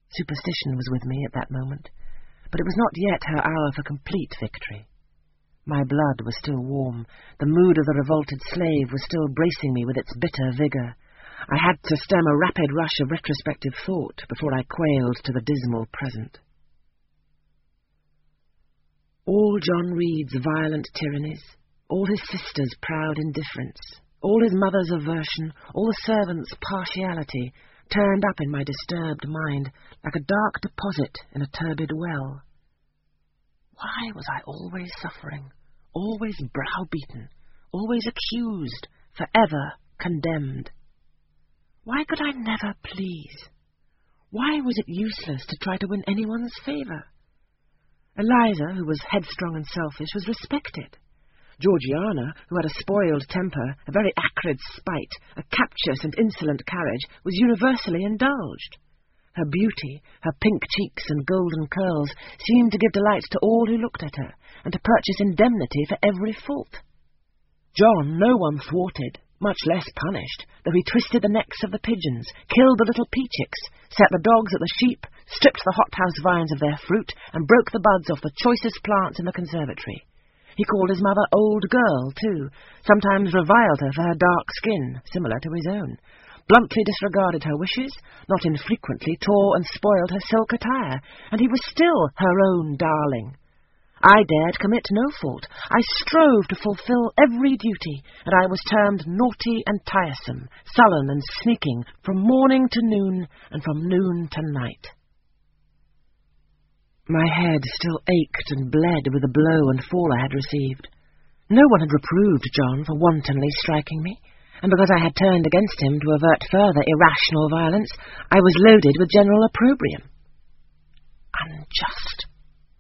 Superstition was with me at that moment, but it was not yet her hour for complete victory. My blood was still warm. The mood of the revolted slave was still bracing me with its bitter vigour. I had to stem a rapid rush of retrospective thought before I quailed to the dismal present. All John Reed's violent tyrannies, all his sister's proud indifference, all his mother's aversion, all the servants' partiality, turned up in my disturbed mind like a dark deposit in a turbid well. Why was I always suffering, always browbeaten, always accused, forever condemned? Why could I never please? Why was it useless to try to win anyone's favour? Eliza, who was headstrong and selfish, was respected. Georgiana, who had a spoiled temper, a very acrid spite, a captious and insolent carriage, was universally indulged. Her beauty, her pink cheeks and golden curls seemed to give delight to all who looked at her, and to purchase indemnity for every fault. John no one thwarted, much less punished, though he twisted the necks of the pigeons, killed the little peachicks, set the dogs at the sheep, stripped the hothouse vines of their fruit, and broke the buds off the choicest plants in the conservatory. He called his mother old girl, too, sometimes reviled her for her dark skin, similar to his own, bluntly disregarded her wishes, not infrequently tore and spoiled her silk attire, and he was still her own darling. I dared commit no fault. I strove to fulfil every duty, and I was termed naughty and tiresome, sullen and sneaking, from morning to noon, and from noon to night. My head still ached and bled with the blow and fall I had received. No one had reproved John for wantonly striking me, and because I had turned against him to avert further irrational violence, I was loaded with general opprobrium. Unjust,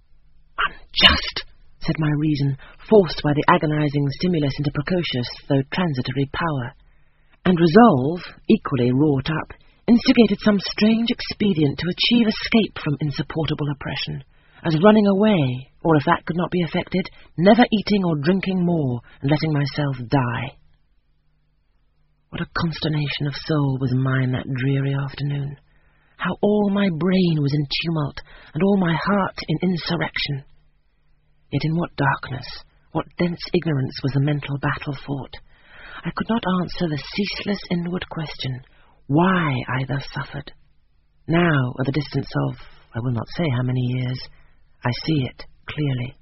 said my reason, forced by the agonizing stimulus into precocious though transitory power, and resolve, equally wrought up, instigated some strange expedient to achieve escape from insupportable oppression, as running away, or if that could not be effected, never eating or drinking more, and letting myself die. What a consternation of soul was mine that dreary afternoon! How all my brain was in tumult, and all my heart in insurrection! Yet in what darkness, what dense ignorance was the mental battle fought! I could not answer the ceaseless inward question, why I thus suffered. Now, at the distance of, I will not say how many years, I see it clearly.